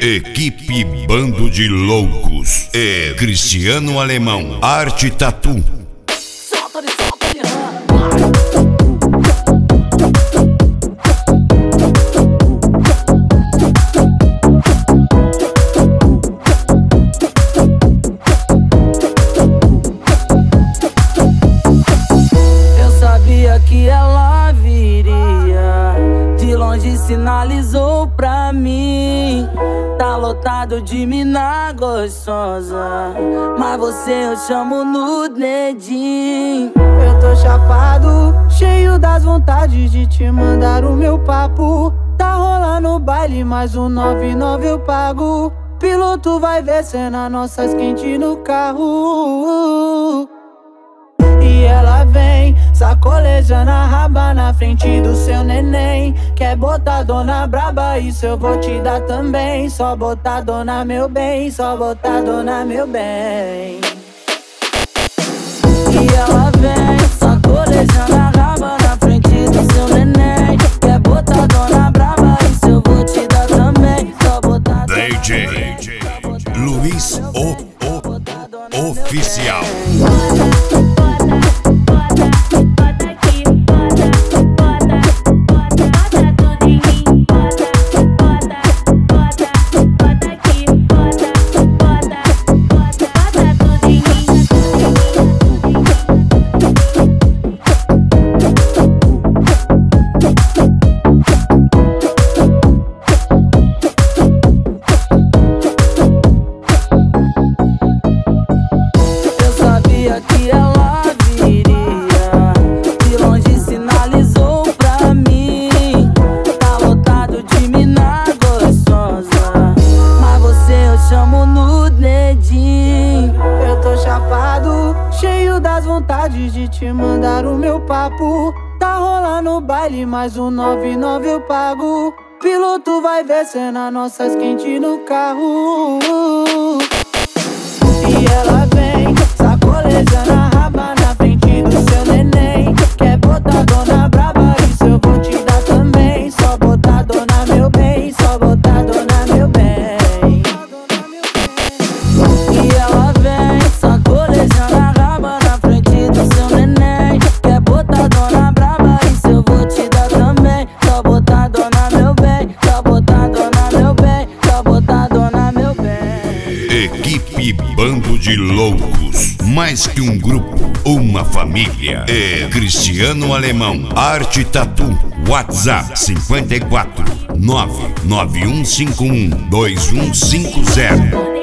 Equipe Bando de Loucos e Cristiano Alemão, Arte Tatu. Que ela viria, de longe sinalizou pra mim. Tá lotado de mina gostosa, mas você eu chamo no dedinho. Eu tô chapado, cheio das vontades de te mandar o meu papo. Tá rolando o baile, mais um 99 eu pago. Piloto vai ver cena nossas quentes no carro. E ela vem sacolejando a raba na frente do seu neném. Quer botar dona braba, isso eu vou te dar também. Só botar dona meu bem, só botar dona meu bem. E ela vem sacolejando a raba na frente do seu neném. Quer botar dona braba, isso eu vou te dar também. Só botar DJ Luiz Oficial. Que ela viria, de longe sinalizou pra mim. Tá lotado de mina gostosa, mas você eu chamo no dedinho. Eu tô chapado, cheio das vontades de te mandar o meu papo. Tá rolando o baile, mais um 99 eu pago. Piloto vai ver cena nossas quentes no carro. E ela vem sacolejando a raba na frente do seu neném. Quer botar dona braba, isso eu vou te dar também. Só botar dona meu bem, só botar dona meu bem. E ela vem sacolejando a raba na frente do seu neném. Quer botar dona braba, isso eu vou te dar também. Só botar dona meu bem, só botar dona meu bem, só botar dona meu bem. Equipe Bando de Loucos, mais que um grupo, uma família. É Cristiano Alemão, Arte Tatu. WhatsApp 54 99151 2150.